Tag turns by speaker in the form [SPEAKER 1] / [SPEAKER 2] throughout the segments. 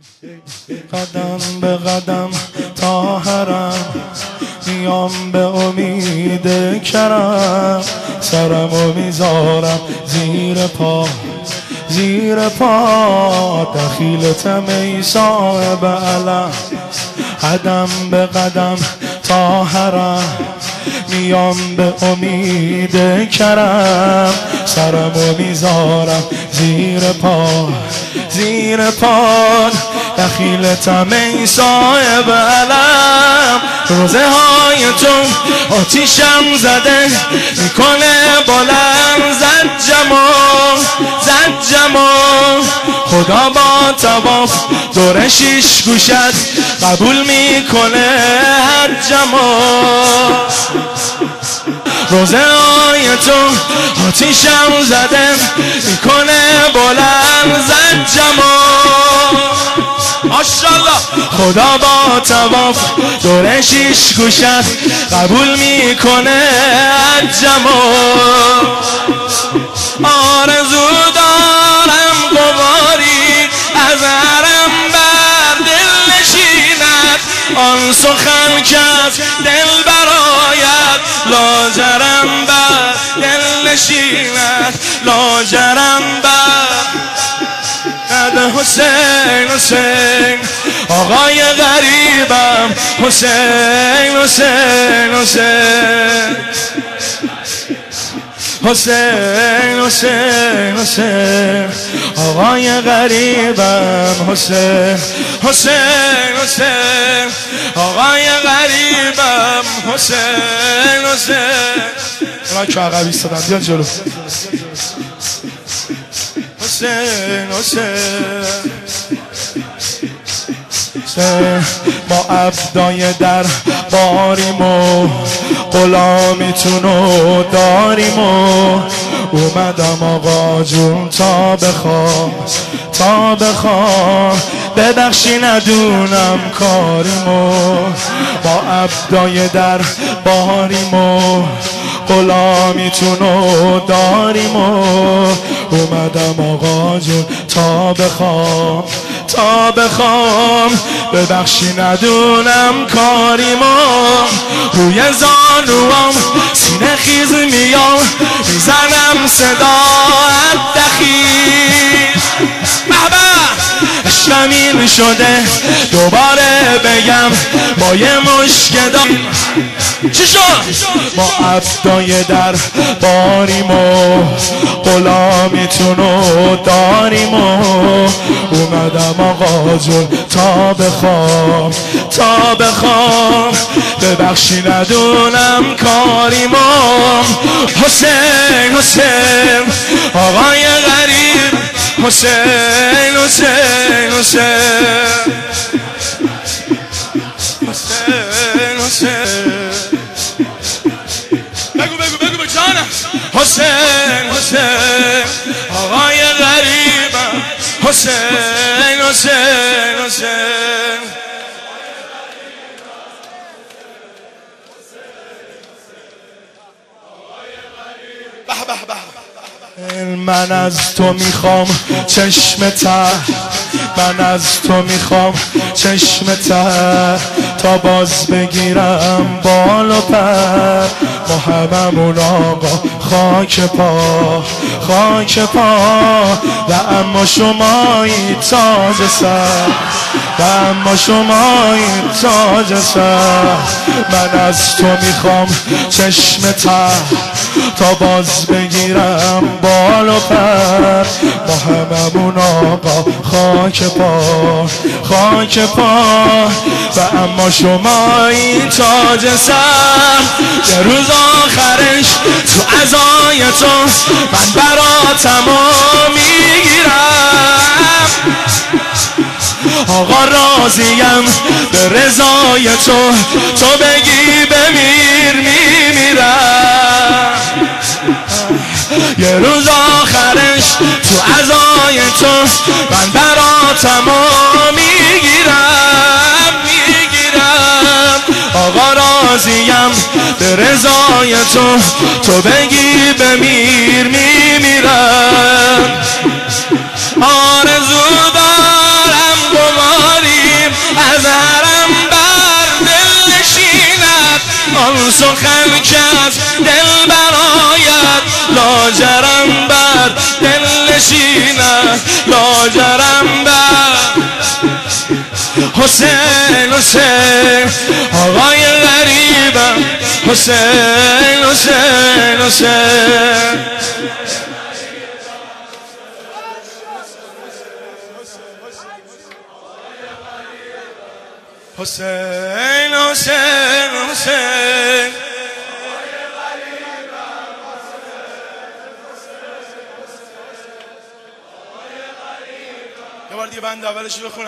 [SPEAKER 1] قدم به قدم تا حرم میام به امید کرم، سرمو میذارم زیر پا دخیلتم ای صاحب علم. قدم به قدم تا حرم میام به امید کرم، سرمو میذارم زیر پا دخیلتم ای صاحب علم. روزه های تو آتیشم زده میکنه بلند، زجمو خدا با طواف دور شیش گوشت قبول میکنه حجمو. روزه های تو آتیشم زده میکنه بلند، زجمو ماشاءالله خدا با طواف دور شیش گوشت قبول میکنه حجمو. آرزو دارم قباری از حرم بر دل نشیند، آن سخن که از دل برآید لاجرم بر دل نشیند، لاجرم بر حسین آقای غریبم، حسین آقای غریبم، حسین آقای غریبم، حسین اونا که عقب ایستادن بیان جلو. ما عبدای در باریم و غلامیتونو داریم و اومدم آقا جون تا بخوام ببخشی ندونم کاریمو. ما عبدای در باریم و غلامیتونو داریم و اومدم آقا جون تا بخوام ببخشی ندونم کاریمو. روی زانوام سینه خیز میام میزنم صدا دخیل، عشقم شده دوباره بگم با یه مشکل چی شد؟ ما عبدای در باریم و غلامیتونو داریم و اومدم آقا جون تا بخوام ببخشی ندونم کاریمو. حسین آقای غریب، حسین بگو جانم. حسین آقای غریبم، حسین من از تو میخوام چشم ته، من از تو میخوام چشم ته تا باز بگیرم بال و پر. ما هممون آقا خاک پا و اما شمایی تاج سر، و اما شمایی تاج سر. من از تو میخوام چشم ته تا باز بگیرم بال و پر. ما هممون آقا خاک پا و اما شمایی تاج سر. یه روز آخرش تو عزای تو من براتمو میگیرم، آقا راضیم به رضای تو بگی بمیر میمیرم. یه روز آخرش تو عزای تو من براتمو میگیرم، آقا راضیم به رضای تو بگی بمیر میمیرم. آرزو دارم دل برایت لاجرم بر دل نشیند لاجرم بر حسین حسین آقای غریبم حسین حسین حسین حسین حسین حسین یه بار دیگه بند اولش بخونم.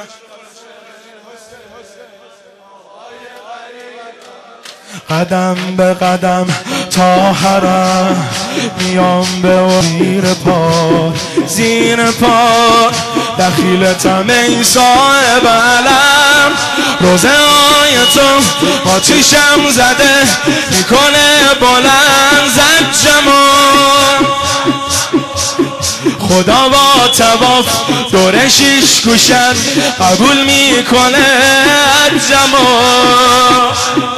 [SPEAKER 1] قدم به قدم تا حرم میام به زیر پا زیر پا دخیلتم ای صاحب علم روزه های تو آتیشم زده میکنه بلند زد جمال خدا با تواف دور شیش گوشت قبول میکنه جمال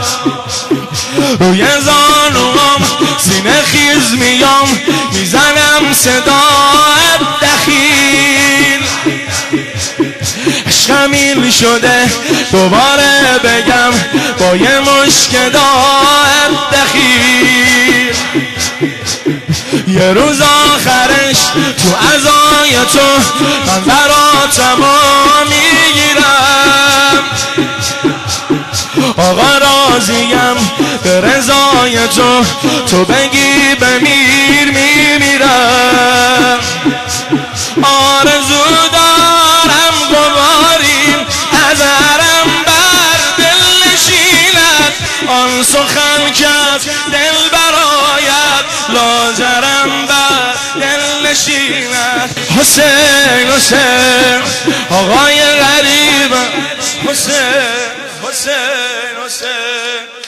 [SPEAKER 1] روی زانوام سینه خیز میام میزنم صدا دخیل عشقم این شده دوباره بگم با یه مشک داد دخیل یه روز آخرش تو عزای تو من براتم میگیرم آقا راضیم به رضای تو تو بگی بمیر میمیرم آرزو دارم گواریم از حرم بر دل نشیند آن سخن کرد دل برایت لاجرم بر دل نشیند حسین حسین آقای غریبم حسین حسین حسین